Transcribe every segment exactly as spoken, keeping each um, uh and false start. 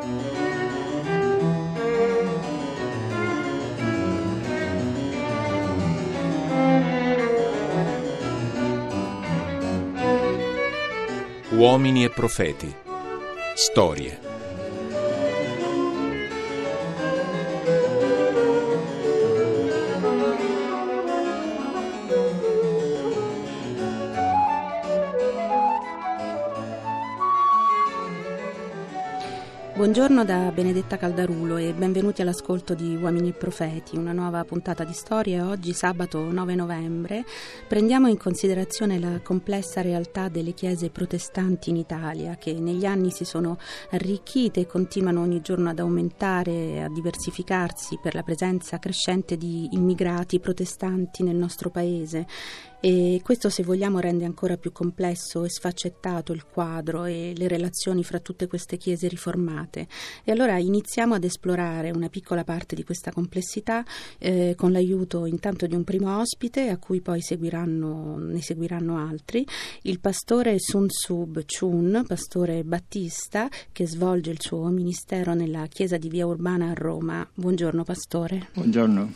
Uomini e profeti. Storie. Buongiorno da Benedetta Caldarulo e benvenuti all'ascolto di Uomini e Profeti, una nuova puntata di storie. Oggi, sabato nove novembre, prendiamo in considerazione la complessa realtà delle chiese protestanti in Italia, che negli anni si sono arricchite e continuano ogni giorno ad aumentare e a diversificarsi per la presenza crescente di immigrati protestanti nel nostro paese. E questo, se vogliamo, rende ancora più complesso e sfaccettato il quadro e le relazioni fra tutte queste chiese riformate. E allora iniziamo ad esplorare una piccola parte di questa complessità eh, con l'aiuto intanto di un primo ospite, a cui poi seguiranno, ne seguiranno altri, il pastore Sun Sub Chun, pastore battista, che svolge il suo ministero nella chiesa di Via Urbana a Roma. Buongiorno pastore. Buongiorno.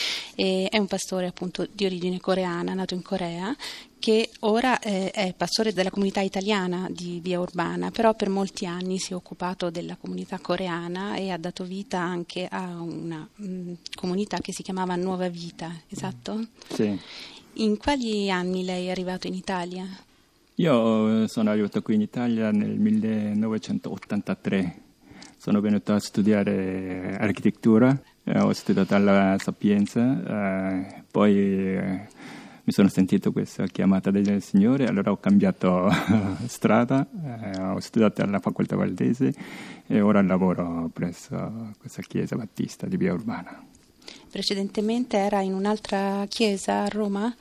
E è un pastore appunto di origine coreana, nato in Corea, che ora eh, è pastore della comunità italiana di Via Urbana, però per molti anni si è occupato della comunità coreana e ha dato vita anche a una mh, comunità che si chiamava Nuova Vita, esatto? Sì. In quali anni lei è arrivato in Italia? Io sono arrivato qui in Italia nel millenovecentottantatré. Sono venuto a studiare architettura. Eh, ho studiato alla Sapienza, eh, poi eh, mi sono sentito questa chiamata del Signore, allora ho cambiato strada, eh, ho studiato alla Facoltà Valdese e ora lavoro presso questa chiesa battista di Via Urbana. Precedentemente era in un'altra chiesa a Roma?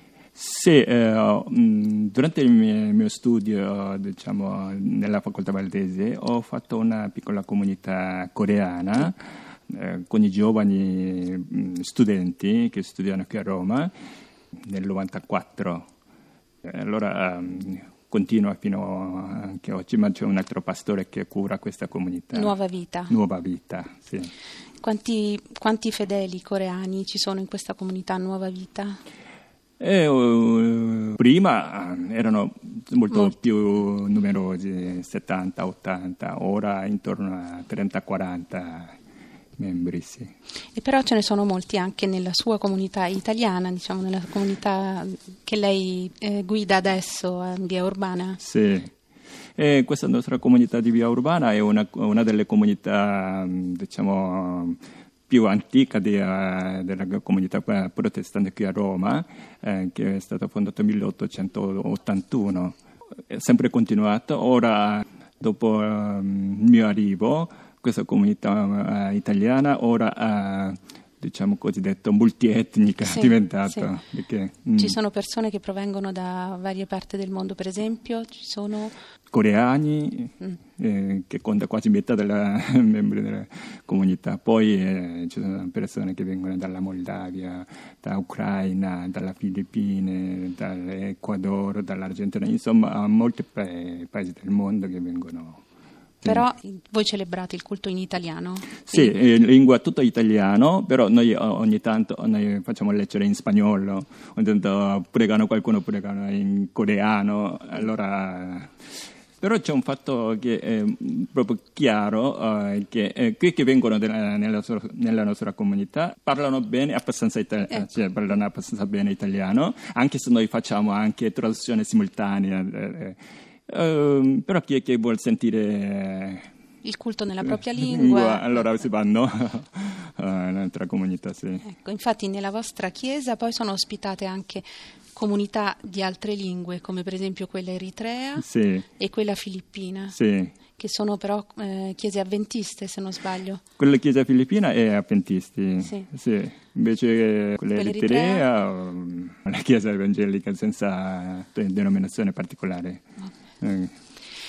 Sì, eh, durante il mio, il mio studio, diciamo, nella Facoltà Valdese ho fatto una piccola comunità coreana eh, con i giovani mh, studenti che studiano qui a Roma nel novantaquattro. Eh, allora um, continua fino anche oggi, ma c'è un altro pastore che cura questa comunità. Nuova Vita. Nuova Vita, sì. Quanti, quanti fedeli coreani ci sono in questa comunità Nuova Vita? E, uh, prima erano molto Molto. più numerosi, settanta ottanta, ora intorno a trenta quaranta membri, sì. E però ce ne sono molti anche nella sua comunità italiana, diciamo nella comunità che lei eh, guida adesso a Via Urbana. Sì. E questa nostra comunità di Via Urbana è una, una delle comunità, diciamo, più antica di, uh, della comunità protestante qui a Roma, eh, che è stata fondata nel milleottocentottantuno. È sempre continuato. Ora, dopo uh, il mio arrivo, questa comunità uh, italiana ora ha, uh, diciamo cosiddetto, multietnica, Sì, è diventata. sì. Perché, mm, Ci sono persone che provengono da varie parti del mondo, per esempio, ci sono coreani, mm. eh, che conta quasi metà dei membri della comunità. Poi eh, ci sono persone che vengono dalla Moldavia, da Ucraina, dalla Filippine, dall'Ecuador, dall'Argentina, insomma molti pa- paesi del mondo che vengono. Però voi celebrate il culto in italiano? Sì, eh, lingua tutta italiano, però noi ogni tanto noi facciamo leggere in spagnolo, ogni tanto pregano qualcuno, pregano in coreano, allora. Però c'è un fatto che è proprio chiaro, eh, che eh, qui che vengono della, nella, nella nostra comunità parlano bene, abbastanza itali- eh. cioè, parlano abbastanza bene italiano, anche se noi facciamo anche traduzione simultanea. Eh, eh, però chi è che vuol sentire il culto nella propria lingua, lingua allora si vanno uh, in altra comunità, sì. Ecco, infatti nella vostra chiesa poi sono ospitate anche comunità di altre lingue, come per esempio quella eritrea, sì, e quella filippina, sì, che sono però eh, chiese avventiste, se non sbaglio. Quella chiesa filippina è avventisti, sì. Sì. Invece quella eritrea è una chiesa evangelica senza denominazione particolare. Okay. Eh.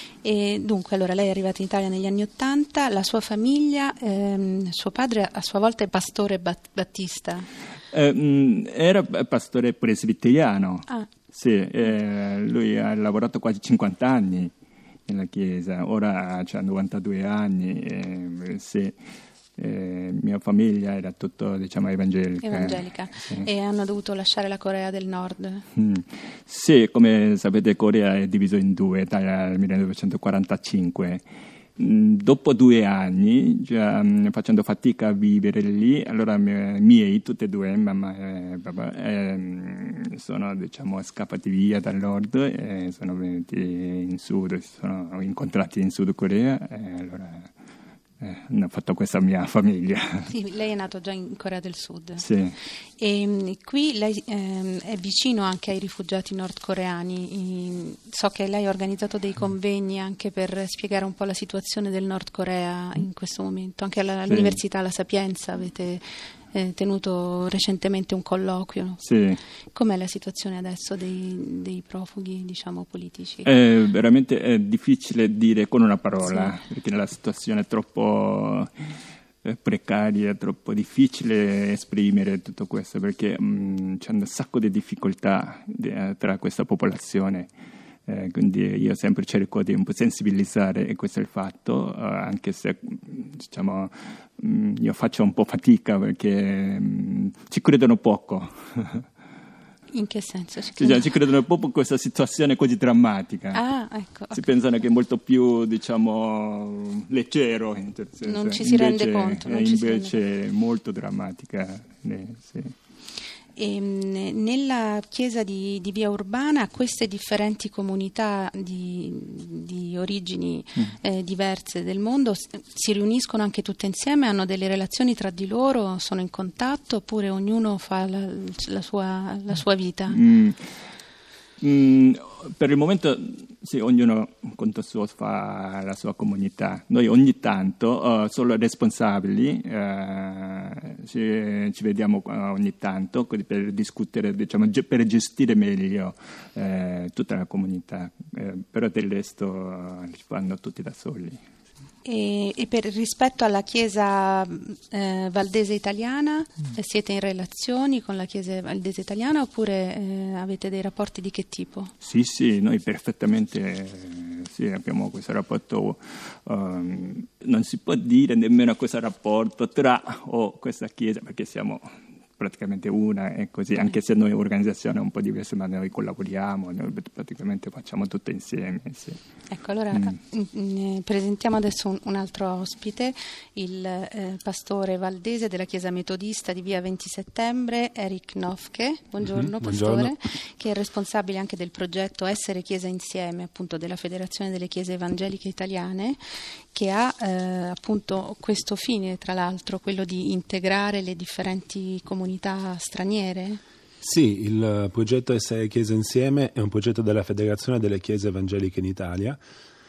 E dunque, allora lei è arrivata in Italia negli anni Ottanta, la sua famiglia, ehm, suo padre a sua volta è pastore bat- battista. Eh, mh, era pastore presbiteriano, ah. Sì, eh, lui ha lavorato quasi cinquanta anni nella chiesa. Ora ha novantadue anni e se eh, mia famiglia era tutto, diciamo, evangelica. Evangelica. Sì. E hanno dovuto lasciare la Corea del Nord. Mm. Sì, come sapete Corea è diviso in due dal millenovecentoquarantacinque. Dopo due anni, già facendo fatica a vivere lì, allora i miei, tutti e due, mamma e papà, eh, sono, diciamo, scappati via dal nord e sono venuti in sud, si sono incontrati in Sud Corea e allora eh, hanno fatto questa mia famiglia. Sì, lei è nato già in Corea del Sud. Sì. E qui lei eh, è vicino anche ai rifugiati nordcoreani. So che lei ha organizzato dei convegni anche per spiegare un po' la situazione del Nord Corea in questo momento. Anche all'Università sì. La Sapienza avete eh, tenuto recentemente un colloquio. Sì. Com'è la situazione adesso dei, dei profughi, diciamo, politici? È veramente è difficile dire con una parola, sì. Perché la situazione è troppo precaria, è troppo difficile esprimere tutto questo, perché mh, c'è un sacco di difficoltà de, tra questa popolazione, eh, quindi io sempre cerco di un po' sensibilizzare, e questo è il fatto, uh, anche se diciamo mh, io faccio un po' fatica perché mh, ci credono poco. In che senso? Ci, cioè, ci credono proprio in questa situazione così drammatica. Ah, ecco, si okay. pensano che è molto più, diciamo, leggero. Non ci si invece, rende conto. Non invece ci è molto drammatica. Eh, sì. E, nella chiesa di, di Via Urbana queste differenti comunità di, di origini mm. eh, diverse del mondo si riuniscono anche tutte insieme, hanno delle relazioni tra di loro, sono in contatto oppure ognuno fa la, la, sua, la sua vita? Mm. Mm, per il momento sì, ognuno conto suo fa la sua comunità. Noi ogni tanto uh, solo responsabili uh, ci, ci vediamo uh, ogni tanto per discutere, diciamo, per gestire meglio uh, tutta la comunità, uh, però del resto uh, li fanno tutti da soli. E, e per rispetto alla Chiesa eh, valdese italiana, mm. siete in relazioni con la Chiesa valdese italiana oppure eh, avete dei rapporti di che tipo? Sì, sì, noi perfettamente eh, sì, abbiamo questo rapporto, um, non si può dire nemmeno questo rapporto tra o oh, questa Chiesa, perché siamo praticamente una e così, anche se noi organizzazione è un po' diversa, ma noi collaboriamo, noi praticamente facciamo tutto insieme. Sì. Ecco, allora mm. mh, presentiamo adesso un, un altro ospite, il eh, pastore valdese della Chiesa Metodista di via venti settembre, Eric Nofke. Buongiorno, mm-hmm. pastore, Buongiorno. Che è responsabile anche del progetto Essere Chiesa Insieme, appunto della Federazione delle Chiese Evangeliche Italiane, che ha eh, appunto questo fine, tra l'altro, quello di integrare le differenti comunità straniere. Sì, il progetto Essere Chiesa Insieme è un progetto della Federazione delle Chiese Evangeliche in Italia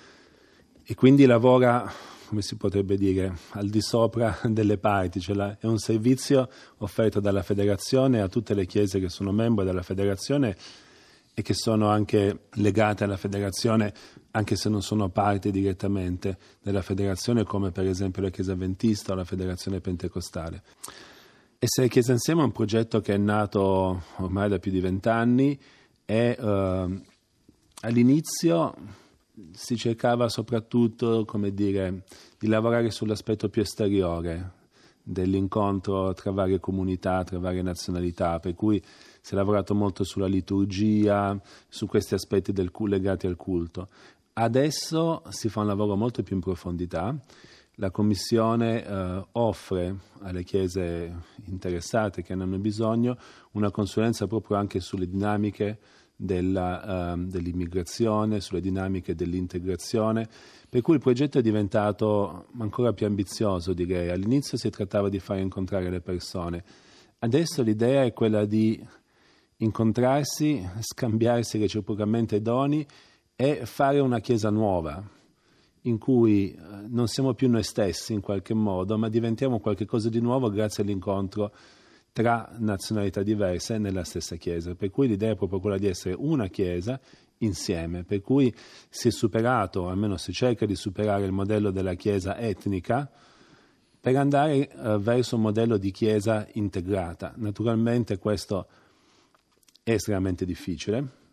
e quindi lavora, come si potrebbe dire, al di sopra delle parti, cioè è un servizio offerto dalla Federazione a tutte le chiese che sono membro della Federazione e che sono anche legate alla Federazione, anche se non sono parte direttamente della Federazione, come per esempio la Chiesa Adventista o la Federazione Pentecostale. Essere Chiesa Insieme è un progetto che è nato ormai da più di vent'anni e eh, all'inizio si cercava soprattutto, come dire, di lavorare sull'aspetto più esteriore dell'incontro tra varie comunità, tra varie nazionalità, per cui si è lavorato molto sulla liturgia, su questi aspetti del, legati al culto. Adesso si fa un lavoro molto più in profondità. La Commissione eh, offre alle chiese interessate che ne hanno bisogno una consulenza proprio anche sulle dinamiche della, uh, dell'immigrazione, sulle dinamiche dell'integrazione, per cui il progetto è diventato ancora più ambizioso, direi. All'inizio si trattava di fare incontrare le persone, adesso l'idea è quella di incontrarsi, scambiarsi reciprocamente doni e fare una chiesa nuova, in cui non siamo più noi stessi in qualche modo, ma diventiamo qualcosa di nuovo grazie all'incontro tra nazionalità diverse nella stessa Chiesa. Per cui l'idea è proprio quella di essere una Chiesa insieme, per cui si è superato, almeno si cerca di superare il modello della Chiesa etnica per andare eh, verso un modello di Chiesa integrata. Naturalmente questo è estremamente difficile,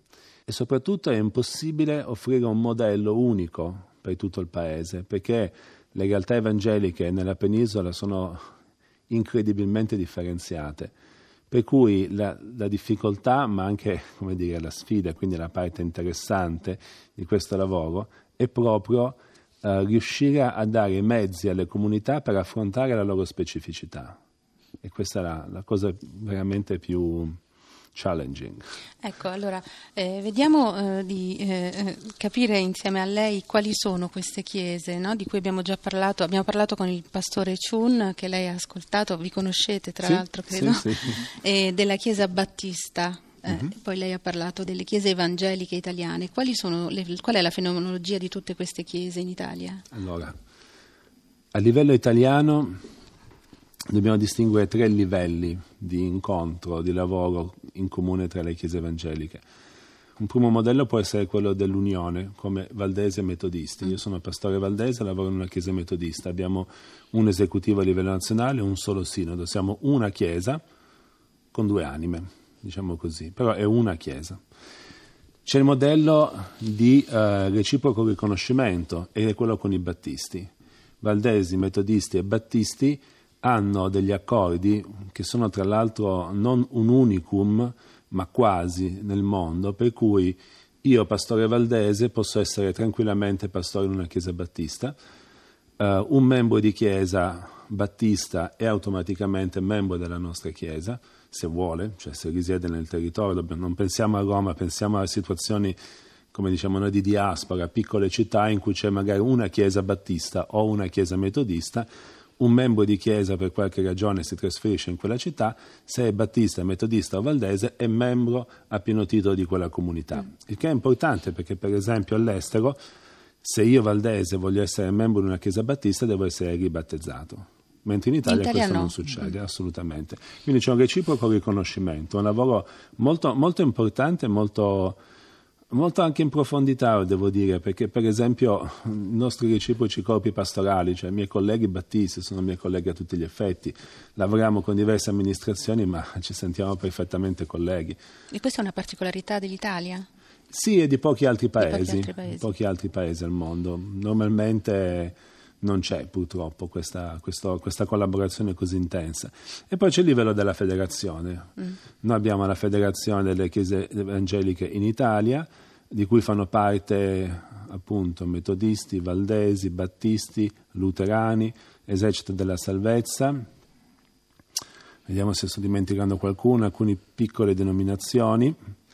e soprattutto è impossibile offrire un modello unico per tutto il paese, perché le realtà evangeliche nella penisola sono incredibilmente differenziate, per cui la, la difficoltà, ma anche, come dire, la sfida, quindi la parte interessante di questo lavoro, è proprio eh, riuscire a dare i mezzi alle comunità per affrontare la loro specificità. E questa è la, la cosa veramente più challenging. Ecco, allora eh, vediamo eh, di eh, capire insieme a lei quali sono queste chiese, no? Di cui abbiamo già parlato. Abbiamo parlato con il pastore Chun, che lei ha ascoltato, vi conoscete tra sì, l'altro, credo, sì, sì. e della chiesa battista. Eh, uh-huh. Poi lei ha parlato delle chiese evangeliche italiane. Quali sono le, qual è la fenomenologia di tutte queste chiese in Italia? Allora, a livello italiano dobbiamo distinguere tre livelli di incontro, di lavoro in comune tra le chiese evangeliche. Un primo modello può essere quello dell'unione, come valdesi e metodisti. Io sono pastore valdese, lavoro in una chiesa metodista. Abbiamo un esecutivo a livello nazionale e un solo sinodo. Siamo una chiesa con due anime, diciamo così, però è una chiesa. C'è il modello di eh, reciproco riconoscimento, ed è quello con i battisti. Valdesi, metodisti e battisti hanno degli accordi che sono tra l'altro non un unicum, ma quasi nel mondo, per cui io, pastore valdese, posso essere tranquillamente pastore in una chiesa battista, uh, un membro di chiesa battista è automaticamente membro della nostra chiesa, se vuole, cioè se risiede nel territorio. Non pensiamo a Roma, pensiamo a situazioni, come diciamo noi, di diaspora, piccole città in cui c'è magari una chiesa battista o una chiesa metodista. Un membro di chiesa per qualche ragione si trasferisce in quella città, se è battista, metodista o valdese è membro a pieno titolo di quella comunità. Mm. Il che è importante perché, per esempio, all'estero, se io valdese voglio essere membro di una chiesa battista devo essere ribattezzato, mentre in Italia, in Italia questo no. non succede, mm. assolutamente. Quindi c'è un reciproco riconoscimento, un lavoro molto, molto importante, molto... molto anche in profondità, devo dire, perché per esempio i nostri reciproci corpi pastorali, cioè i miei colleghi battisti sono miei colleghi a tutti gli effetti, lavoriamo con diverse amministrazioni ma ci sentiamo perfettamente colleghi. E questa è una particolarità dell'Italia? Sì, e di pochi altri paesi, di pochi altri paesi. pochi altri paesi al mondo. Normalmente non c'è purtroppo questa, questo, questa collaborazione così intensa. E poi c'è il livello della federazione. Mm. Noi abbiamo la federazione delle chiese evangeliche in Italia, di cui fanno parte appunto metodisti, valdesi, battisti, luterani, esercito della salvezza. Vediamo se sto dimenticando qualcuno, alcune piccole denominazioni.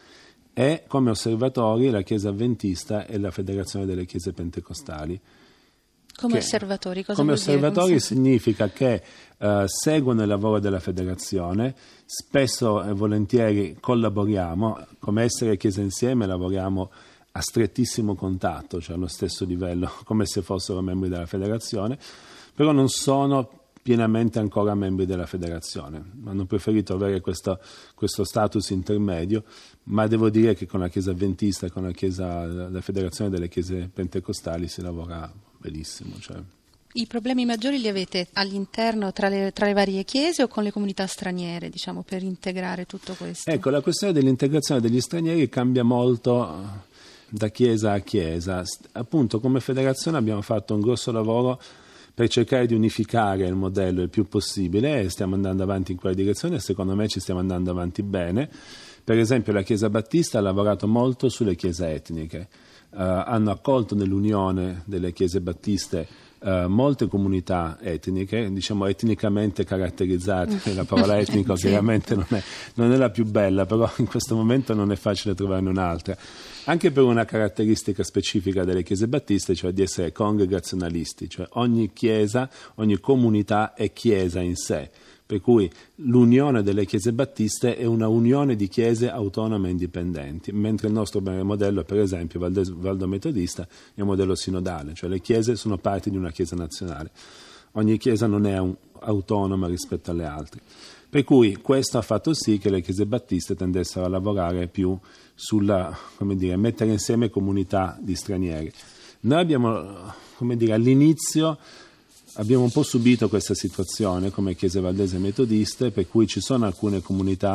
E come osservatori la Chiesa Avventista e la Federazione delle Chiese Pentecostali. Come osservatori, cosa come vuol dire? osservatori Come significa che uh, seguono il lavoro della federazione, spesso e volentieri collaboriamo, come Essere Chiesa Insieme lavoriamo a strettissimo contatto, cioè allo stesso livello, come se fossero membri della federazione, però non sono pienamente ancora membri della federazione, hanno preferito avere questo, questo status intermedio, ma devo dire che con la Chiesa Avventista e con la, chiesa, la Federazione delle Chiese Pentecostali si lavora benissimo. Cioè. I problemi maggiori li avete all'interno tra le, tra le varie chiese o con le comunità straniere, diciamo, per integrare tutto questo? Ecco, la questione dell'integrazione degli stranieri cambia molto da chiesa a chiesa. Appunto, come federazione abbiamo fatto un grosso lavoro per cercare di unificare il modello il più possibile e stiamo andando avanti in quella direzione e secondo me ci stiamo andando avanti bene. Per esempio la Chiesa Battista ha lavorato molto sulle chiese etniche, uh, hanno accolto nell'unione delle chiese battiste uh, molte comunità etniche, diciamo etnicamente caratterizzate, la parola etnico sì. Chiaramente non è, non è la più bella, però in questo momento non è facile trovarne un'altra. Anche per una caratteristica specifica delle chiese battiste, cioè di essere congregazionalisti, cioè ogni chiesa, ogni comunità è chiesa in sé, per cui l'unione delle chiese battiste è una unione di chiese autonome e indipendenti, mentre il nostro modello, per esempio, Valdo Metodista, è un modello sinodale, cioè le chiese sono parte di una chiesa nazionale. Ogni chiesa non è un, autonoma rispetto alle altre. Per cui questo ha fatto sì che le chiese battiste tendessero a lavorare più sulla, come dire, mettere insieme comunità di stranieri. Noi abbiamo, come dire, all'inizio abbiamo un po' subito questa situazione come chiese valdese metodiste, per cui ci sono alcune comunità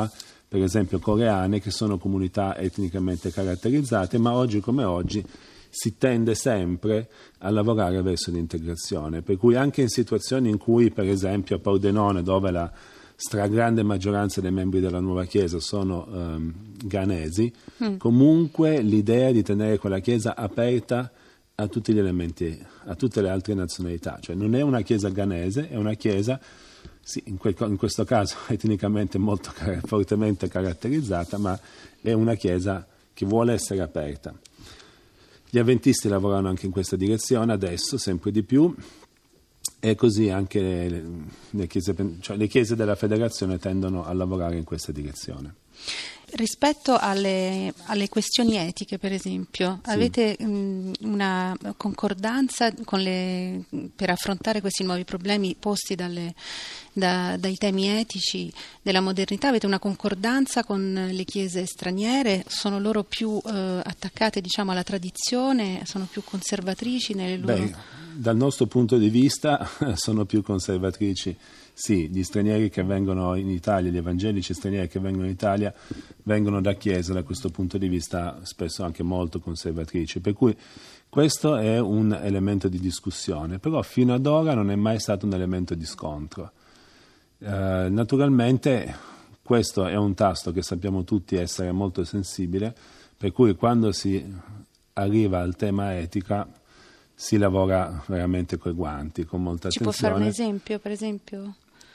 per esempio coreane, che sono comunità etnicamente caratterizzate, ma oggi come oggi si tende sempre a lavorare verso l'integrazione, per cui anche in situazioni in cui, per esempio a Pordenone, dove la stragrande maggioranza dei membri della nuova Chiesa sono um, ghanesi, mm. comunque l'idea di tenere quella Chiesa aperta a tutti gli elementi, a tutte le altre nazionalità, cioè non è una Chiesa ghanese, è una Chiesa, sì, in, quel, in questo caso etnicamente molto fortemente caratterizzata, ma è una Chiesa che vuole essere aperta. Gli avventisti lavorano anche in questa direzione adesso, sempre di più, e così anche le, le, chiese, cioè le chiese della federazione tendono a lavorare in questa direzione. Rispetto alle, alle questioni etiche, per esempio, sì. avete mh, una concordanza con le, per affrontare questi nuovi problemi posti dalle, da, dai temi etici della modernità? Avete una concordanza con le chiese straniere? Sono loro più eh, attaccate, diciamo, alla tradizione? Sono più conservatrici nelle loro... Beh, dal nostro punto di vista sono più conservatrici. Sì, gli stranieri che vengono in Italia, gli evangelici stranieri che vengono in Italia vengono da chiese da questo punto di vista spesso anche molto conservatrici, per cui questo è un elemento di discussione, però fino ad ora non è mai stato un elemento di scontro. Eh, naturalmente questo è un tasto che sappiamo tutti essere molto sensibile, per cui quando si arriva al tema etica si lavora veramente coi guanti, con molta Ci attenzione. Ci può fare un esempio, per esempio?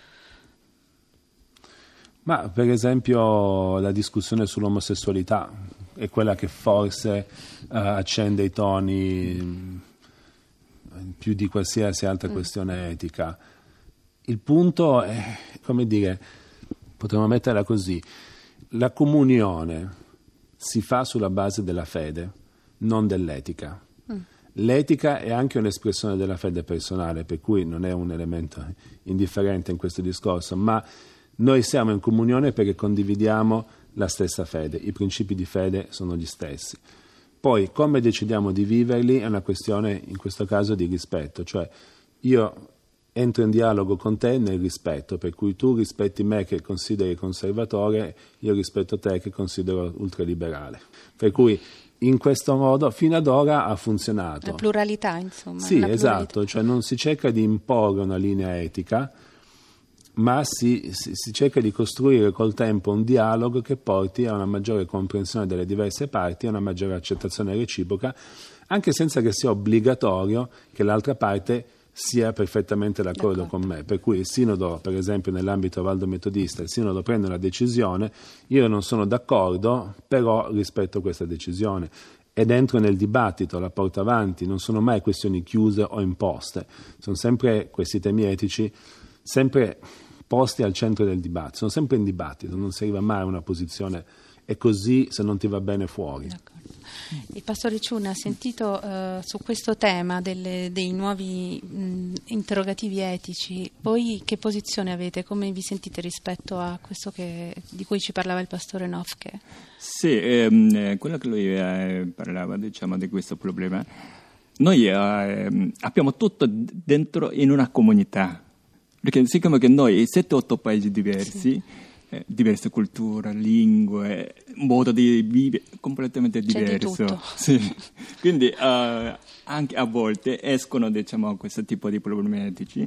Ma per esempio la discussione sull'omosessualità è quella che forse uh, accende i toni più di qualsiasi altra mm. questione etica. Il punto è, come dire, potremmo metterla così, la comunione si fa sulla base della fede, non dell'etica. Mm. L'etica è anche un'espressione della fede personale, per cui non è un elemento indifferente in questo discorso, ma noi siamo in comunione perché condividiamo la stessa fede, i principi di fede sono gli stessi. Poi come decidiamo di viverli è una questione, in questo caso, di rispetto, cioè io entro in dialogo con te nel rispetto, per cui tu rispetti me che consideri conservatore, io rispetto te che considero ultraliberale. Per cui in questo modo fino ad ora ha funzionato. La pluralità, insomma. Sì, esatto, cioè non si cerca di imporre una linea etica, ma si, si, si cerca di costruire col tempo un dialogo che porti a una maggiore comprensione delle diverse parti, a una maggiore accettazione reciproca, anche senza che sia obbligatorio che l'altra parte sia perfettamente d'accordo, d'accordo con me. Per cui il sinodo, per esempio nell'ambito valdo-metodista, il sinodo prende una decisione, io non sono d'accordo, però rispetto questa decisione ed entro nel dibattito, la porto avanti, non sono mai questioni chiuse o imposte, sono sempre questi temi etici sempre posti al centro del dibattito, sono sempre in dibattito, non si arriva mai a una posizione è così, se non ti va bene fuori. D'accordo. Il pastore Ciunna ha sentito uh, su questo tema delle, dei nuovi mh, interrogativi etici, voi che posizione avete, come vi sentite rispetto a questo che, di cui ci parlava il pastore Nofke? Sì, ehm, quello che lui eh, parlava, diciamo, di questo problema, noi eh, abbiamo tutto dentro in una comunità. Perché siccome che noi, sette otto paesi diversi, sì. eh, diverse culture, lingue, modo di vivere completamente diverso. Sì. Quindi uh, anche a volte escono, diciamo, questo tipo di problemi etici.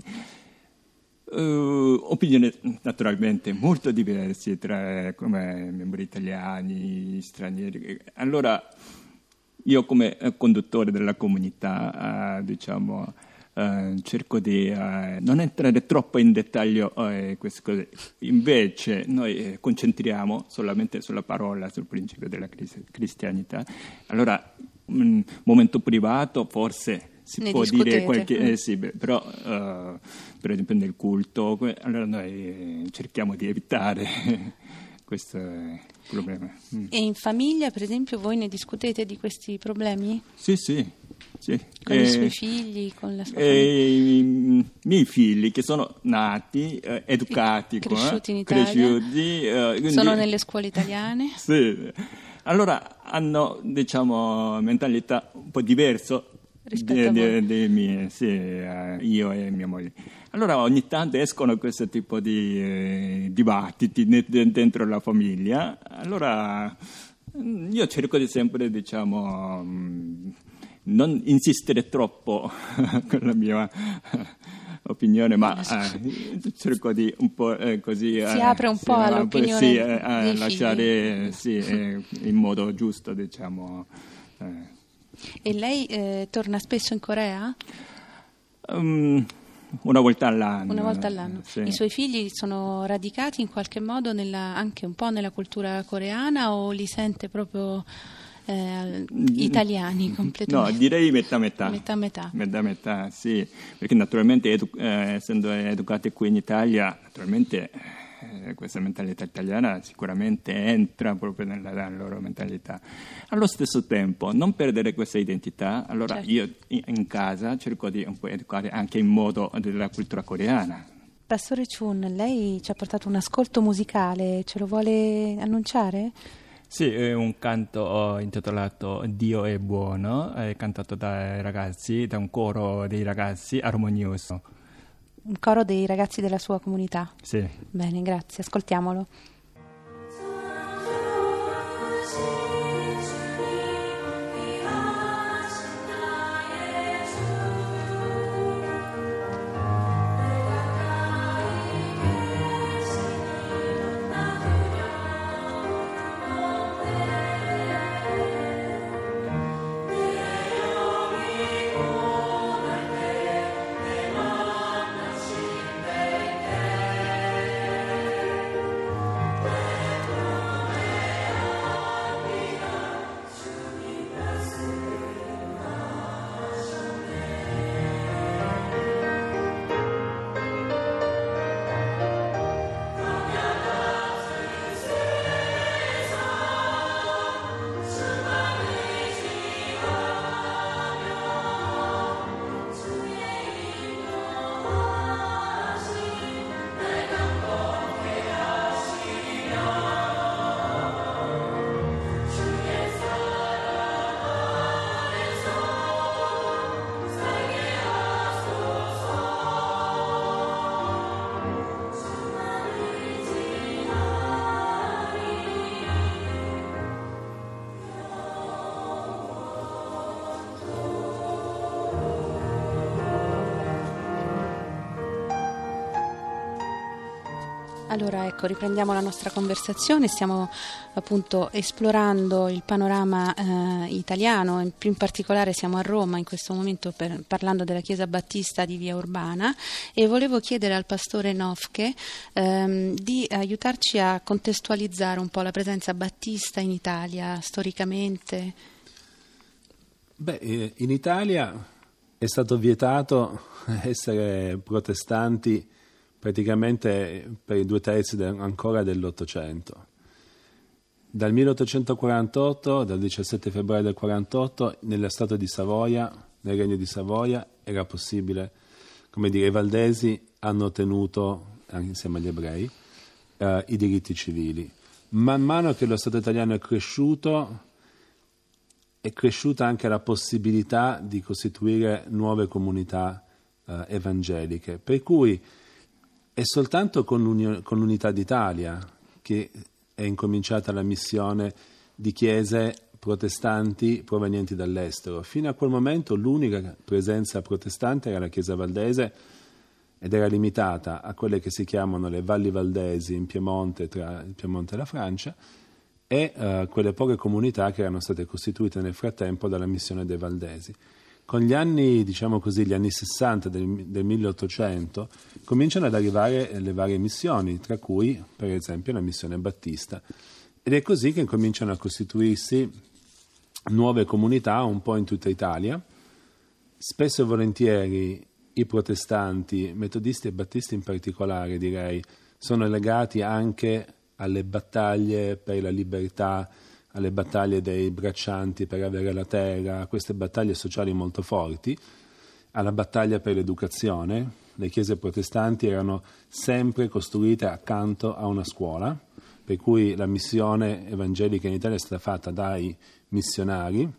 Uh, opinioni naturalmente molto diverse tra come membri italiani, stranieri. Allora io come conduttore della comunità, uh, diciamo, Uh, cerco di uh, non entrare troppo in dettaglio uh, queste cose, invece noi eh, concentriamo solamente sulla parola, sul principio della cristianità. Allora, un momento privato forse si ne può discutete. dire qualche, eh, sì, però uh, per esempio nel culto, allora noi cerchiamo di evitare questo problema. Mm. E in famiglia, per esempio, voi ne discutete di questi problemi? Sì, sì. Sì. Con eh, i suoi figli, con la sua eh, i miei figli che sono nati, eh, educati, cresciuti qua, in Italia, cresciuti, eh, quindi, sono nelle scuole italiane. Sì. Allora hanno, diciamo, mentalità un po' diversa rispetto de, a voi. De, de mie, sì, uh, io e mia moglie. Allora ogni tanto escono questo tipo di eh, dibattiti dentro la famiglia. Allora io cerco di sempre, diciamo, non insistere troppo con la mia opinione, ma eh, cerco di un po' eh, così... Si eh, apre un sì, po' all'opinione sì, eh, dei eh, lasciare figli. sì, eh, in modo giusto, diciamo. Eh. E lei eh, torna spesso in Corea? Um, una volta all'anno. Una volta all'anno. Sì. I suoi figli sono radicati in qualche modo nella, anche un po' nella cultura coreana, o li sente proprio eh, italiani completamente? No, direi metà metà. Metà metà. Metà metà, sì. Perché naturalmente edu- eh, essendo educati qui in Italia, naturalmente eh, questa mentalità italiana sicuramente entra proprio nella, nella loro mentalità. Allo stesso tempo, non perdere questa identità. Allora Certo. io in, in casa cerco di un po' educare anche in modo della cultura coreana. Pastore Chun, lei ci ha portato un ascolto musicale, ce lo vuole annunciare? Sì, è un canto intitolato Dio è buono, è cantato dai ragazzi, da un coro dei ragazzi armonioso. Un coro dei ragazzi della sua comunità? Sì. Bene, grazie, ascoltiamolo. Allora ecco, riprendiamo la nostra conversazione, stiamo appunto esplorando il panorama eh, italiano, in, più in particolare siamo a Roma in questo momento per, parlando della Chiesa Battista di Via Urbana, e volevo chiedere al pastore Nofke ehm, di aiutarci a contestualizzare un po' la presenza battista in Italia storicamente. Beh, in Italia è stato vietato essere protestanti praticamente per i due terzi de, ancora dell'Ottocento. Dal milleottocentoquarantotto, dal diciassette febbraio del quarantotto, nello Stato di Savoia, nel Regno di Savoia, era possibile, come dire, i valdesi hanno ottenuto, anche insieme agli ebrei, eh, i diritti civili. Man mano che lo Stato italiano è cresciuto, è cresciuta anche la possibilità di costituire nuove comunità eh, evangeliche, per cui è soltanto con, l'uni- con l'Unità d'Italia che è incominciata la missione di chiese protestanti provenienti dall'estero. Fino a quel momento l'unica presenza protestante era la Chiesa valdese ed era limitata a quelle che si chiamano le valli valdesi in Piemonte, tra il Piemonte e la Francia, e uh, quelle poche comunità che erano state costituite nel frattempo dalla missione dei valdesi. Con gli anni, diciamo così, gli anni sessanta del, del milleottocento, cominciano ad arrivare le varie missioni, tra cui, per esempio, la missione battista. Ed è così che cominciano a costituirsi nuove comunità un po' in tutta Italia. Spesso e volentieri i protestanti, metodisti e battisti in particolare, direi, sono legati anche alle battaglie per la libertà, alle battaglie dei braccianti per avere la terra, a queste battaglie sociali molto forti, alla battaglia per l'educazione. Le chiese protestanti erano sempre costruite accanto a una scuola, per cui la missione evangelica in Italia è stata fatta dai missionari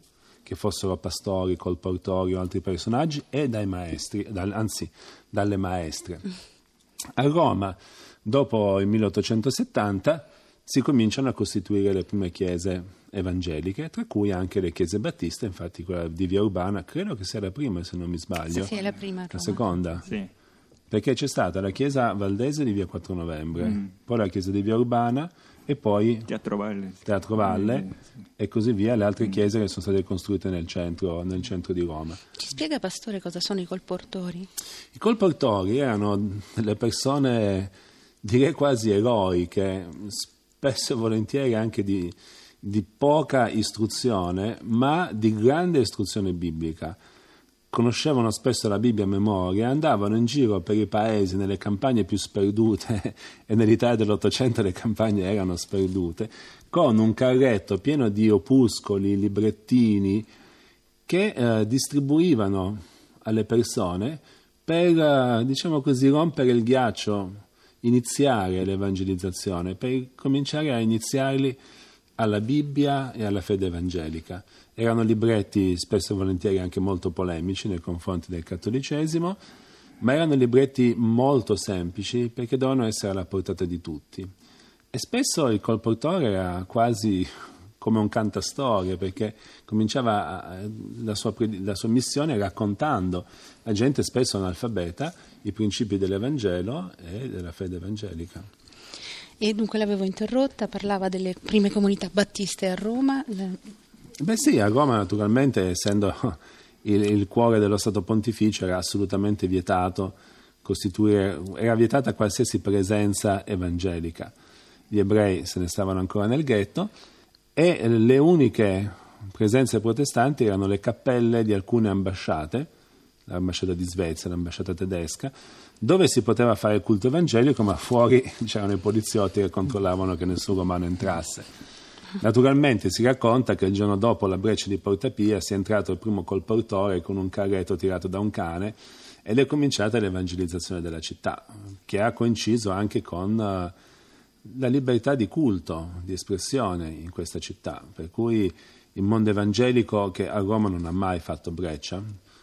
che fossero pastori, colportori o altri personaggi, e dai maestri, dal, anzi dalle maestre. A Roma, dopo il milleottocentosettanta, si cominciano a costituire le prime chiese evangeliche, tra cui anche le chiese battiste, infatti quella di Via Urbana, credo che sia la prima, se non mi sbaglio. Sì, sì, è la prima a Roma. La seconda? Sì. Perché c'è stata la chiesa valdese di Via quattro Novembre, Mm. poi la chiesa di Via Urbana e poi Teatro Valle. Teatro Valle Mm, sì. e così via, le altre chiese che sono state costruite nel centro, nel centro di Roma. Ci spiega, Pastore, cosa sono i colportori? I colportori erano delle persone, direi quasi eroiche, spesso e volentieri anche di, di poca istruzione, ma di grande istruzione biblica. Conoscevano spesso la Bibbia a memoria, andavano in giro per i paesi, nelle campagne più sperdute, e nell'Italia dell'Ottocento le campagne erano sperdute, con un carretto pieno di opuscoli, librettini, che eh, distribuivano alle persone per, eh, diciamo così, rompere il ghiaccio, iniziare l'evangelizzazione, per cominciare a iniziarli alla Bibbia e alla fede evangelica. Erano libretti spesso e volentieri anche molto polemici nei confronti del cattolicesimo, ma erano libretti molto semplici perché dovevano essere alla portata di tutti. E spesso il colportore era quasi come un cantastorie, perché cominciava a, la, sua, la sua missione raccontando a gente spesso analfabeta i principi dell'Evangelo e della fede evangelica. E dunque l'avevo interrotta, parlava delle prime comunità battiste a Roma. Beh sì, a Roma naturalmente, essendo il, il cuore dello Stato Pontificio, era assolutamente vietato costituire, era vietata qualsiasi presenza evangelica. Gli ebrei se ne stavano ancora nel ghetto e le uniche presenze protestanti erano le cappelle di alcune ambasciate, l'ambasciata di Svezia, l'ambasciata tedesca, dove si poteva fare il culto evangelico, ma fuori c'erano i poliziotti che controllavano che nessun romano entrasse. Naturalmente si racconta che il giorno dopo la breccia di Porta Pia sia entrato il primo colportore con un carretto tirato da un cane ed è cominciata l'evangelizzazione della città, che ha coinciso anche con uh, la libertà di culto, di espressione in questa città, per cui il mondo evangelico, che a Roma non ha mai fatto breccia,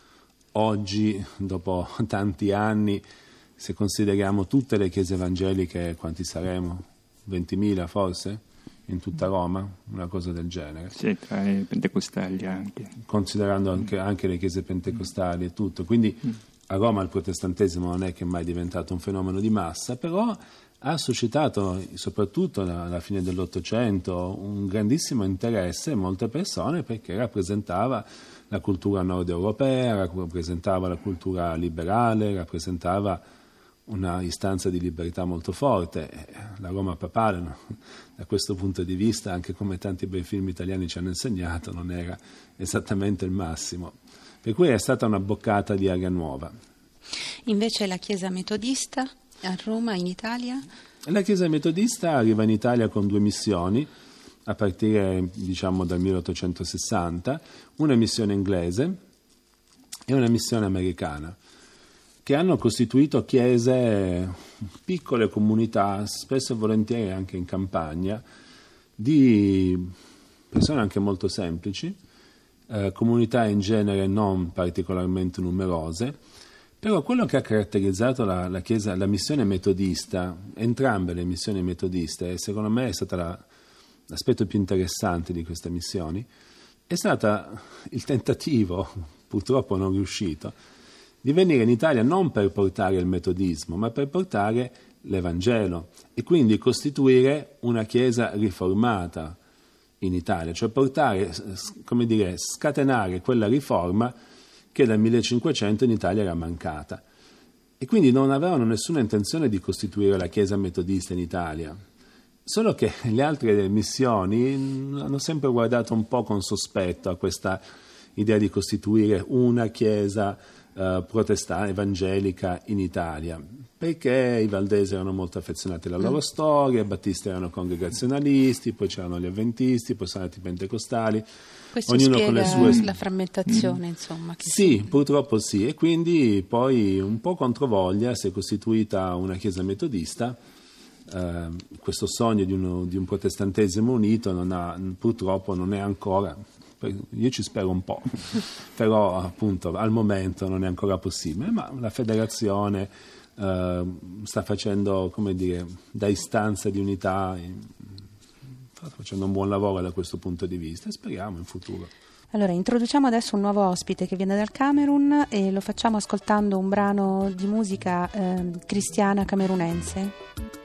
oggi, dopo tanti anni, se consideriamo tutte le chiese evangeliche, quanti saremo? ventimila forse? In tutta Roma? Una cosa del genere. Sì, tra i pentecostali anche. Considerando anche, anche le chiese pentecostali e tutto. Quindi a Roma il protestantesimo non è che è mai diventato un fenomeno di massa, però ha suscitato, soprattutto alla fine dell'Ottocento, un grandissimo interesse in molte persone, perché rappresentava la cultura nord europea, rappresentava la cultura liberale, rappresentava una istanza di libertà molto forte. La Roma papale, no? Da questo punto di vista, anche come tanti bei film italiani ci hanno insegnato, non era esattamente il massimo, per cui è stata una boccata di aria nuova. Invece la Chiesa metodista a Roma, in Italia? La Chiesa metodista arriva in Italia con due missioni a partire, diciamo, dal milleottocentosessanta, una missione inglese e una missione americana, che hanno costituito chiese, piccole comunità, spesso e volentieri anche in campagna, di persone anche molto semplici, eh, comunità in genere non particolarmente numerose, però quello che ha caratterizzato la, la chiesa, la missione metodista, entrambe le missioni metodiste, e secondo me è stato la, l'aspetto più interessante di queste missioni, è stato il tentativo, purtroppo non riuscito, di venire in Italia non per portare il metodismo, ma per portare l'Evangelo e quindi costituire una chiesa riformata in Italia, cioè portare, come dire, scatenare quella riforma che dal millecinquecento in Italia era mancata. E quindi non avevano nessuna intenzione di costituire la chiesa metodista in Italia, solo che le altre missioni hanno sempre guardato un po' con sospetto a questa idea di costituire una chiesa Uh, protestante, evangelica in Italia, perché i valdesi erano molto affezionati alla loro mm. storia, i battisti erano congregazionalisti, poi c'erano gli avventisti, poi sono stati i pentecostali. Questo ognuno spiega con le sue... la frammentazione, mm. insomma. Che sì, si... purtroppo sì, e quindi poi un po' controvoglia si è costituita una chiesa metodista. Uh, questo sogno di, uno, di un protestantesimo unito non ha, purtroppo non è ancora io ci spero un po', però appunto al momento non è ancora possibile, ma la federazione eh, sta facendo, come dire, da istanza di unità, sta facendo un buon lavoro da questo punto di vista e speriamo in futuro. Allora, introduciamo adesso un nuovo ospite che viene dal Camerun e lo facciamo ascoltando un brano di musica eh, cristiana camerunense.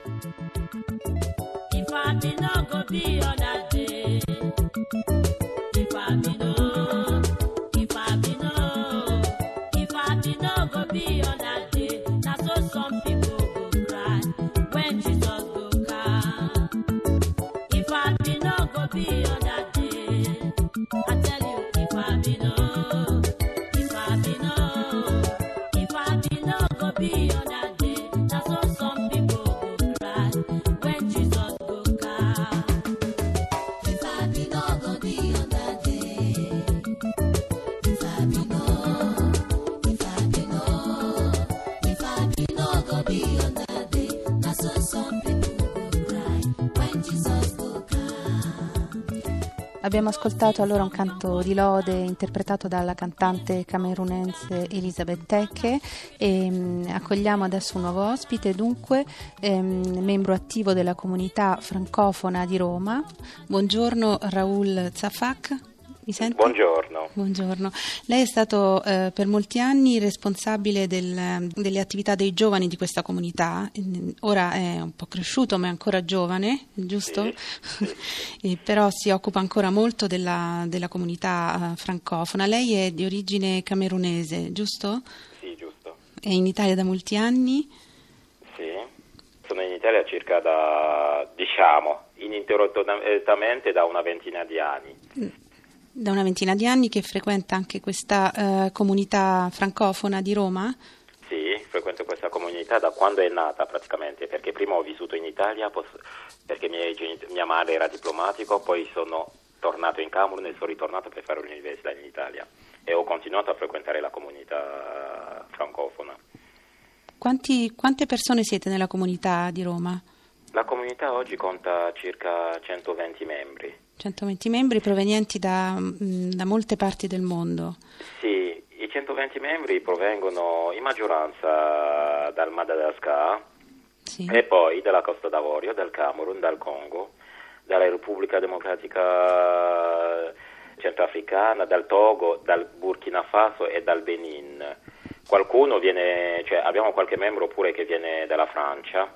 Abbiamo ascoltato allora un canto di lode interpretato dalla cantante camerunense Elisabeth Teke e mh, accogliamo adesso un nuovo ospite, dunque ehm, membro attivo della comunità francofona di Roma. Buongiorno Raoul Zafak. Mi sente? Buongiorno. Buongiorno. Lei è stato eh, per molti anni responsabile del, delle attività dei giovani di questa comunità, ora è un po' cresciuto ma è ancora giovane, giusto? Sì, sì. E però si occupa ancora molto della, della comunità uh, francofona. Lei è di origine camerunese, giusto? Sì, giusto. È in Italia da molti anni? Sì, sono in Italia circa da, diciamo, ininterrottamente da una ventina di anni. Mm. Da una ventina di anni che frequenta anche questa uh, comunità francofona di Roma? Sì, frequento questa comunità da quando è nata praticamente, perché prima ho vissuto in Italia posso, perché miei genit- mia madre era diplomatico, poi sono tornato in Camerun e sono ritornato per fare l'università in Italia e ho continuato a frequentare la comunità francofona. Quanti, quante persone siete nella comunità di Roma? La comunità oggi conta circa centoventi membri. centoventi membri provenienti da, da molte parti del mondo. Sì, i centoventi membri provengono in maggioranza dal Madagascar, sì, e poi dalla Costa d'Avorio, dal Camerun, dal Congo, dalla Repubblica Democratica Centrafricana, dal Togo, dal Burkina Faso e dal Benin. Qualcuno viene, cioè abbiamo qualche membro pure che viene dalla Francia.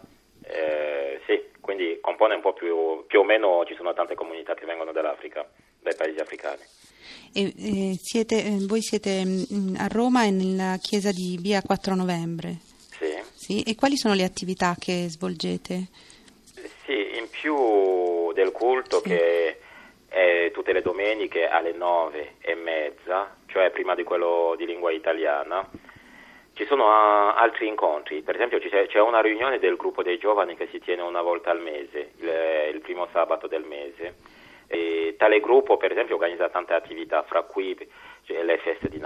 Eh, sì, quindi compone un po' più, più o meno ci sono tante comunità che vengono dall'Africa, dai paesi africani. E, e siete, voi siete a Roma e nella chiesa di via quattro novembre? Sì. Sì. E quali sono le attività che svolgete? Sì, in più del culto, sì, che è tutte le domeniche alle nove e mezza, cioè prima di quello di lingua italiana, ci sono uh, altri incontri. Per esempio c'è, c'è una riunione del gruppo dei giovani che si tiene una volta al mese, il, il primo sabato del mese. E tale gruppo per esempio organizza tante attività, fra cui cioè, le feste di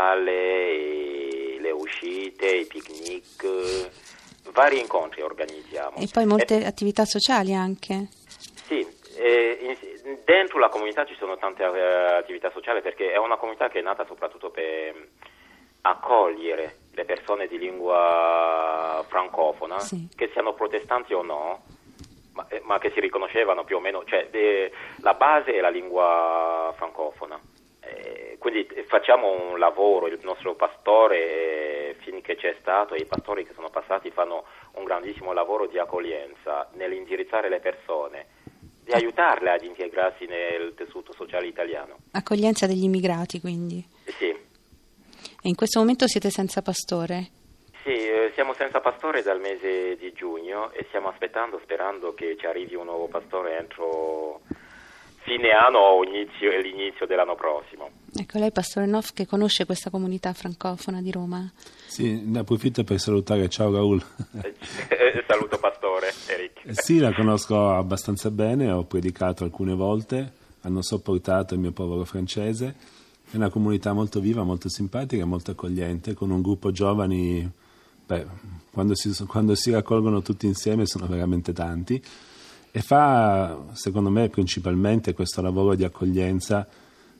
Natale, le uscite, i picnic, vari incontri organizziamo. E poi molte e, attività sociali anche? Sì, eh, in, dentro la comunità ci sono tante uh, attività sociali, perché è una comunità che è nata soprattutto per accogliere le persone di lingua francofona, sì, che siano protestanti o no, ma, ma che si riconoscevano più o meno, cioè de, la base è la lingua francofona. Eh, quindi facciamo un lavoro, il nostro pastore, eh, finché c'è stato, e i pastori che sono passati fanno un grandissimo lavoro di accoglienza nell'indirizzare le persone, di aiutarle ad integrarsi nel tessuto sociale italiano. Accoglienza degli immigrati, quindi? Sì. E in questo momento siete senza pastore? Sì, eh, siamo senza pastore dal mese di giugno e stiamo aspettando, sperando che ci arrivi un nuovo pastore entro fine anno o inizio, l'inizio dell'anno prossimo. Ecco, lei Pastore Noff che conosce questa comunità francofona di Roma? Sì, ne approfitto per salutare, ciao Raoul. Saluto Pastore, Eric. Sì, la conosco abbastanza bene, ho predicato alcune volte, hanno sopportato il mio povero francese. È una comunità molto viva, molto simpatica, molto accogliente, con un gruppo giovani, beh, quando si, quando si raccolgono tutti insieme sono veramente tanti, e fa, secondo me, principalmente questo lavoro di accoglienza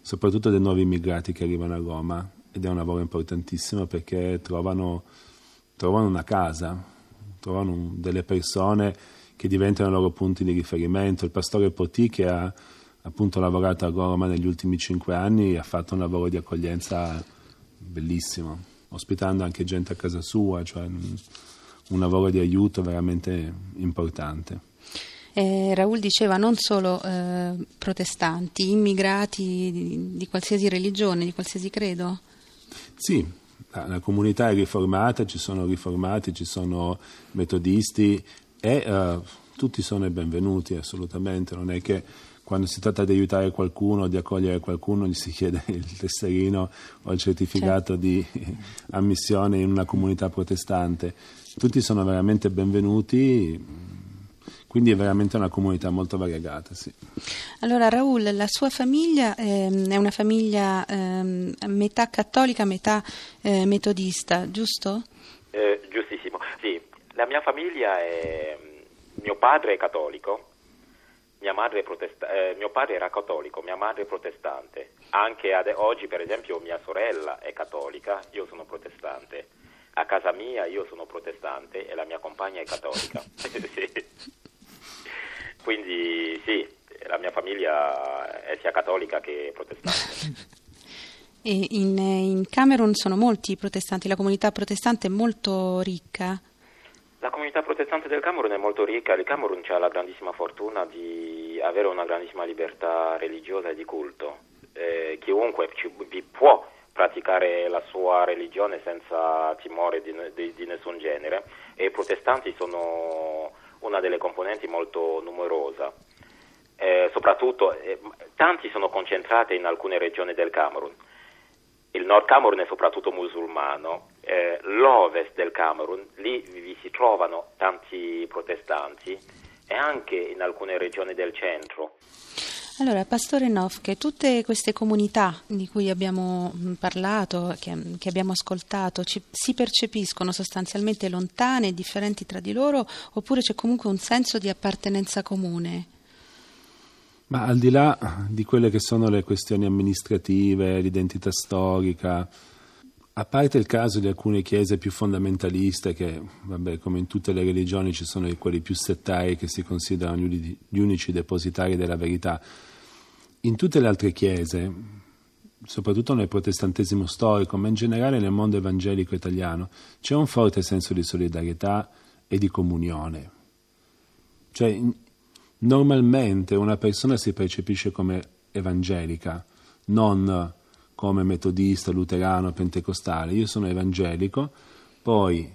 soprattutto dei nuovi immigrati che arrivano a Roma, ed è un lavoro importantissimo perché trovano, trovano una casa, trovano un, delle persone che diventano i loro punti di riferimento. Il pastore Potì, che ha appunto lavorato a Roma negli ultimi cinque anni, ha fatto un lavoro di accoglienza bellissimo, ospitando anche gente a casa sua, cioè un, un lavoro di aiuto veramente importante. Eh, Raul diceva non solo eh, protestanti, immigrati di, di qualsiasi religione, di qualsiasi credo? Sì, la, la comunità è riformata, ci sono riformati, ci sono metodisti e uh, tutti sono i benvenuti assolutamente. Non è che quando si tratta di aiutare qualcuno, di accogliere qualcuno, gli si chiede il tesserino o il certificato, certo, di ammissione in una comunità protestante. Tutti sono veramente benvenuti. Quindi è veramente una comunità molto variegata, sì. Allora Raul, la sua famiglia ehm, è una famiglia ehm, metà cattolica, metà eh, metodista, giusto? Eh, giustissimo, sì. La mia famiglia è... mio padre è cattolico, mia madre è protesta... eh, mio padre era cattolico, mia madre è protestante. Anche ad... oggi, per esempio, mia sorella è cattolica, io sono protestante. A casa mia io sono protestante e la mia compagna è cattolica. Sì. Quindi sì, la mia famiglia è sia cattolica che protestante. E in, in Camerun sono molti protestanti, la comunità protestante è molto ricca? La comunità protestante del Camerun è molto ricca, il Camerun ha la grandissima fortuna di avere una grandissima libertà religiosa e di culto. Eh, chiunque ci, vi può praticare la sua religione senza timore di, di, di nessun genere, e i protestanti sono una delle componenti molto numerosa, eh, soprattutto eh, tanti sono concentrati in alcune regioni del Camerun. Il Nord Camerun è soprattutto musulmano, eh, l'ovest del Camerun, lì vi si trovano tanti protestanti, e anche in alcune regioni del centro. Allora, Pastore Nofke, tutte queste comunità di cui abbiamo parlato, che, che abbiamo ascoltato, ci, si percepiscono sostanzialmente lontane e differenti tra di loro, oppure c'è comunque un senso di appartenenza comune? Ma al di là di quelle che sono le questioni amministrative, l'identità storica, a parte il caso di alcune chiese più fondamentaliste, che vabbè, come in tutte le religioni ci sono quelli più settari che si considerano gli unici depositari della verità, in tutte le altre chiese, soprattutto nel protestantesimo storico, ma in generale nel mondo evangelico italiano, c'è un forte senso di solidarietà e di comunione. Cioè, normalmente una persona si percepisce come evangelica, non come metodista, luterano, pentecostale. Io sono evangelico, poi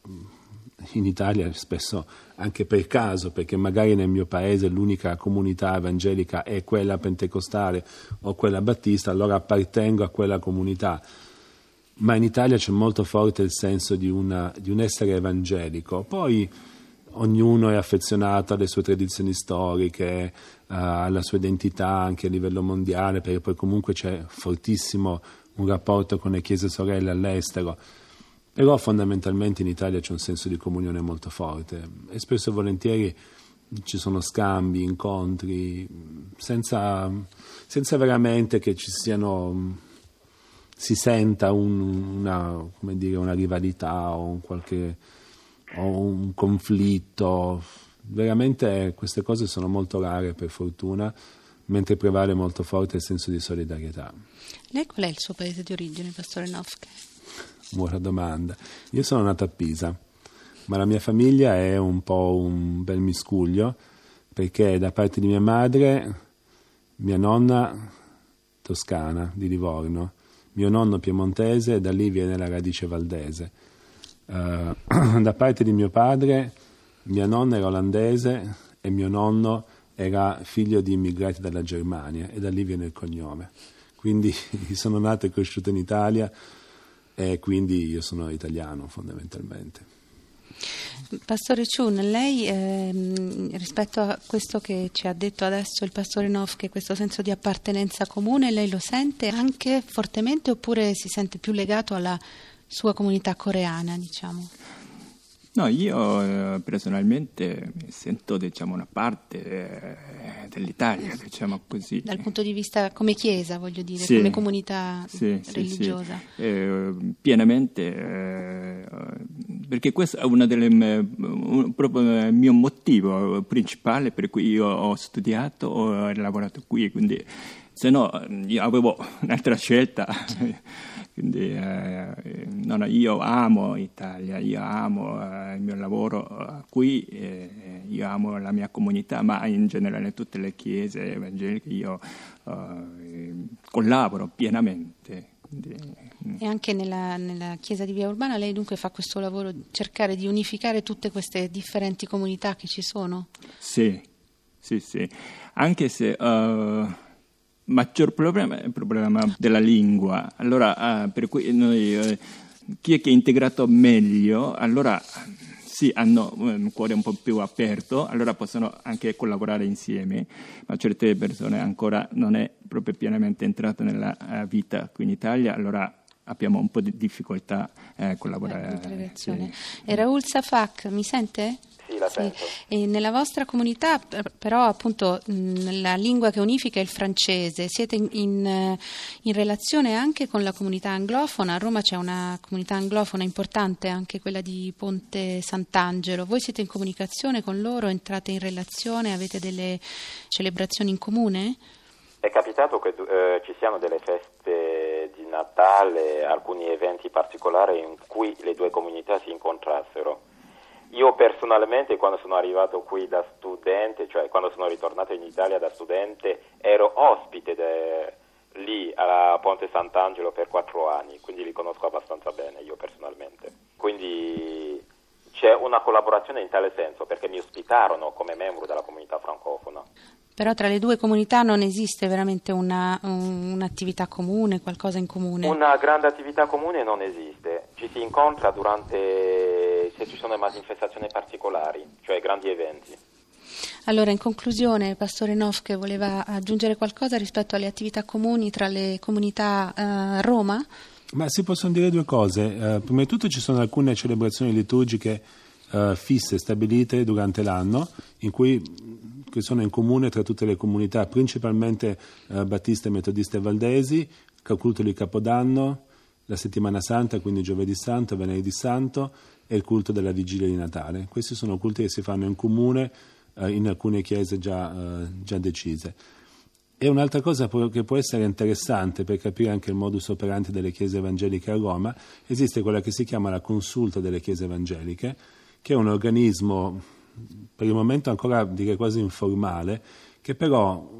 in Italia spesso anche per caso, perché magari nel mio paese l'unica comunità evangelica è quella pentecostale o quella battista, allora appartengo a quella comunità. Ma in Italia c'è molto forte il senso di, una, di un essere evangelico. Poi ognuno è affezionato alle sue tradizioni storiche, uh, alla sua identità anche a livello mondiale, perché poi comunque c'è fortissimo un rapporto con le chiese sorelle all'estero. Però fondamentalmente in Italia c'è un senso di comunione molto forte e spesso e volentieri ci sono scambi, incontri, senza, senza veramente che ci siano, si senta un, una, come dire, una rivalità o un qualche o un conflitto. Veramente queste cose sono molto rare, per fortuna, mentre prevale molto forte il senso di solidarietà. Lei qual è il suo paese di origine, Pastore Nofke? Buona domanda. Io sono nato a Pisa, ma la mia famiglia è un po' un bel miscuglio, perché da parte di mia madre, mia nonna toscana, di Livorno, mio nonno piemontese, e da lì viene la radice valdese. Uh, da parte di mio padre, mia nonna era olandese e mio nonno era figlio di immigrati dalla Germania, e da lì viene il cognome. Quindi sono nato e cresciuto in Italia, e quindi io sono italiano fondamentalmente. Pastore Chun, lei ehm, rispetto a questo che ci ha detto adesso il Pastore Nofke, questo senso di appartenenza comune, lei lo sente anche fortemente, oppure si sente più legato alla sua comunità coreana, diciamo? No, io eh, personalmente mi sento, diciamo, una parte eh, dell'Italia, diciamo così. Dal punto di vista come chiesa, voglio dire, sì, come comunità sì, religiosa. Sì, sì. Eh, pienamente, eh, perché questo è uno delle un, proprio il mio motivo principale per cui io ho studiato, ho lavorato qui, quindi se no io avevo un'altra scelta. Quindi eh, no, no, io amo l'Italia, io amo eh, il mio lavoro qui, eh, io amo la mia comunità, ma in generale tutte le chiese evangeliche io eh, collaboro pienamente. Quindi, e anche nella, nella chiesa di Via Urbana lei dunque fa questo lavoro, cercare di unificare tutte queste differenti comunità che ci sono? Sì, sì, sì, anche se... Uh, maggior problema è il problema della lingua. Allora, uh, per cui noi, uh, chi è che è integrato meglio, allora sì, hanno un cuore un po' più aperto, allora possono anche collaborare insieme, ma certe persone ancora non è proprio pienamente entrato nella uh, vita qui in Italia, allora abbiamo un po' di difficoltà a eh, collaborare. Eh, sì. E Raoul Safak, mi sente? Sì, la sì. sento. E nella vostra comunità, però, appunto, mh, la lingua che unifica è il francese. Siete in, in, in relazione anche con la comunità anglofona? A Roma c'è una comunità anglofona importante, anche quella di Ponte Sant'Angelo. Voi siete in comunicazione con loro? Entrate in relazione? Avete delle celebrazioni in comune? È capitato che eh, ci siano delle feste di Natale, alcuni eventi particolari in cui le due comunità si incontrassero. Io personalmente, quando sono arrivato qui da studente, cioè quando sono ritornato in Italia da studente, ero ospite de, lì a Ponte Sant'Angelo per quattro anni, quindi li conosco abbastanza bene io personalmente. Quindi c'è una collaborazione in tale senso, perché mi ospitarono come membro della comunità francofona. Però tra le due comunità non esiste veramente una, un, un'attività comune, qualcosa in comune? Una grande attività comune non esiste. Ci si incontra durante, se ci sono manifestazioni particolari, cioè grandi eventi. Allora, in conclusione, Pastore Nofke voleva aggiungere qualcosa rispetto alle attività comuni tra le comunità a uh, Roma? Ma si possono dire due cose. Uh, prima di tutto ci sono alcune celebrazioni liturgiche uh, fisse, stabilite durante l'anno, in cui che sono in comune tra tutte le comunità, principalmente uh, battiste, metodiste e valdesi, il culto di Capodanno, la settimana santa, quindi giovedì santo, venerdì santo, e il culto della vigilia di Natale. Questi sono culti che si fanno in comune uh, in alcune chiese già, uh, già decise. E un'altra cosa che può essere interessante per capire anche il modus operandi delle chiese evangeliche a Roma, esiste quella che si chiama la Consulta delle Chiese Evangeliche, che è un organismo per il momento ancora direi quasi informale, che però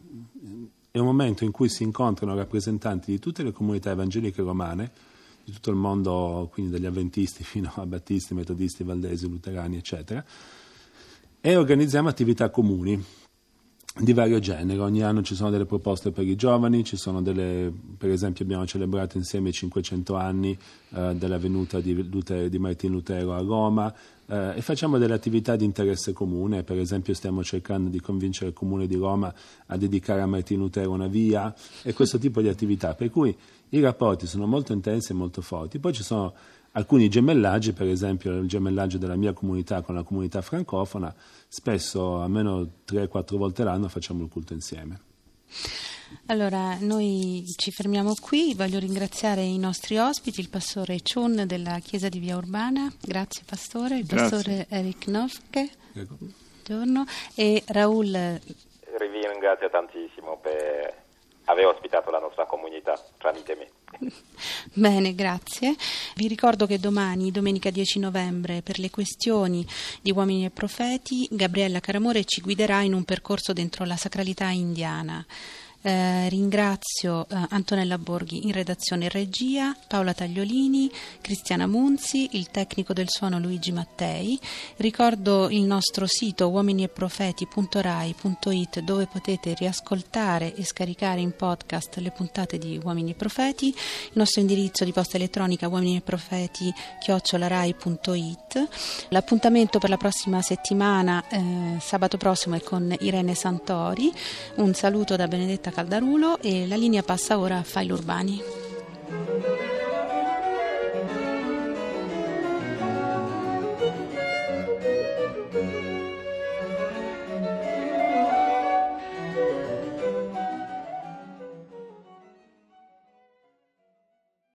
è un momento in cui si incontrano rappresentanti di tutte le comunità evangeliche romane, di tutto il mondo, quindi dagli avventisti fino a battisti, metodisti, valdesi, luterani, eccetera, e organizziamo attività comuni di vario genere. Ogni anno ci sono delle proposte per i giovani, ci sono delle, per esempio abbiamo celebrato insieme i cinquecento anni eh, della venuta di, Lutero, di Martin Lutero a Roma, eh, e facciamo delle attività di interesse comune. Per esempio stiamo cercando di convincere il Comune di Roma a dedicare a Martin Lutero una via, e questo tipo di attività, per cui i rapporti sono molto intensi e molto forti. Poi ci sono alcuni gemellaggi, per esempio il gemellaggio della mia comunità con la comunità francofona, spesso almeno tre quattro volte l'anno facciamo il culto insieme. Allora, noi ci fermiamo qui. Voglio ringraziare i nostri ospiti, il pastore Chun della chiesa di Via Urbana, grazie pastore, il Grazie. pastore Eric Nofke, Prego. buongiorno, e Raoul. Vi ringrazio tantissimo per aver ospitato la nostra comunità tramite me. Bene, grazie. Vi ricordo che domani, domenica dieci novembre, per le questioni di Uomini e Profeti, Gabriella Caramore ci guiderà in un percorso dentro la sacralità indiana. Eh, ringrazio eh, Antonella Borghi in redazione e regia, Paola Tagliolini, Cristiana Munzi, il tecnico del suono Luigi Mattei. Ricordo il nostro sito uomini e profeti punto rai punto it, dove potete riascoltare e scaricare in podcast le puntate di Uomini e Profeti, il nostro indirizzo di posta elettronica uomini e profeti chiocciola rai punto it. L'appuntamento per la prossima settimana, eh, sabato prossimo, è con Irene Santori. Un saluto da Benedetta Caldarulo, e la linea passa ora a File Urbani.